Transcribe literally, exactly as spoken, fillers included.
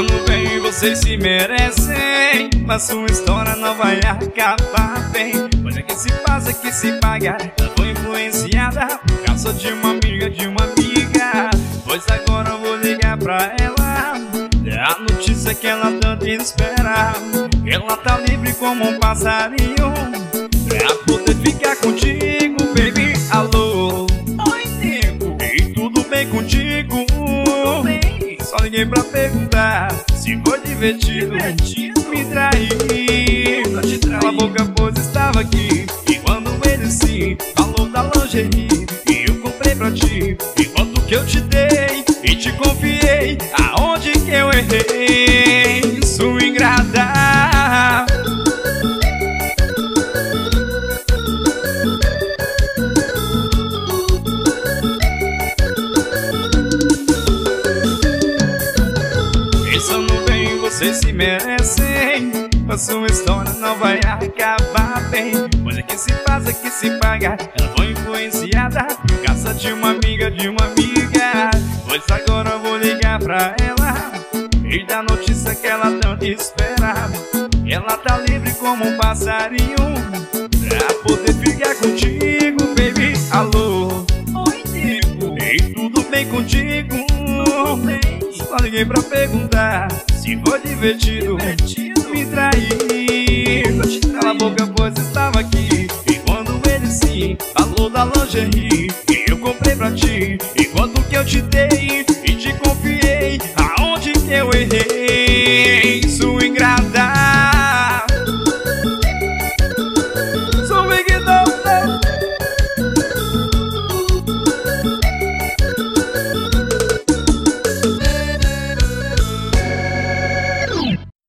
Pensando bem, vocês se merecem, mas sua história não vai acabar bem. Pois é que se faz, é que se paga. Ela foi influenciada por causa de uma amiga, de uma amiga. Pois agora eu vou ligar pra ela, é a notícia que ela tanto espera. Ela tá livre como um passarinho pra poder ficar contigo, baby. Alô, oi, nego, e tudo bem contigo? Tudo bem. Só liguei pra perguntar se foi divertido, divertido. Me trair, cala a boca, pois estava aqui. E quando ele se falou da lingerie que eu comprei pra ti, e quanto que eu te dei e te confiei, aonde que eu errei, sua ingrata. Pensando bem, vocês se merecem, mas sua história não vai acabar bem. Pois é que se faz, é que se paga. Ela foi influenciada por causa de uma amiga, de uma amiga. Pois agora eu vou ligar pra ela e dar notícia que ela tanto esperava. Ela tá livre como um passarinho pra poder ficar contigo, baby. Alô, oi, nego, e tudo bem contigo? Tudo bem. Só liguei pra perguntar se foi divertido, divertido. Me trair, cala a boca, pois estava aqui. E quando ele se falou da lingerie que eu comprei pra ti, e quanto que eu te dei